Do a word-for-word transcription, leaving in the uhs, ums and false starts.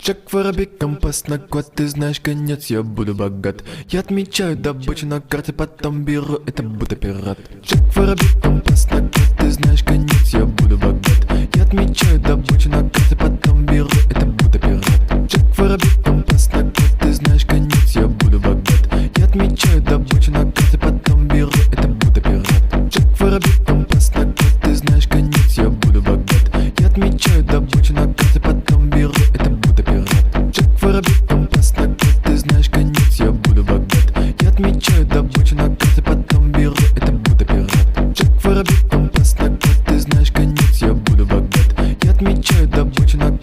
Шаг воробей, компас на квад, ты знаешь конец, я буду богат. Я отмечаю добычу на карте, потом беру, это будто пират. Шаг воробей, компас на квад, ты знаешь конец, я буду богат. Я отмечаю добычу на карте, потом беру, это будто пират. Шаг воробей, компас на квад, ты знаешь конец, я буду богат. Я отмечаю добычу на карте, потом беру, это будто пират. Шаг воробей, компас на квад, ты знаешь конец, я буду богат. Я отмечаю добычу на карте, потом беру, это будто пират. Джек воробей, компас на квад, ты знаешь конец, я буду богат. Я отмечаю добычу на карте, потом беру, это будто пират. Джек воробей, компас на квад, ты знаешь конец, я буду богат. Я отмечаю добычу на карте.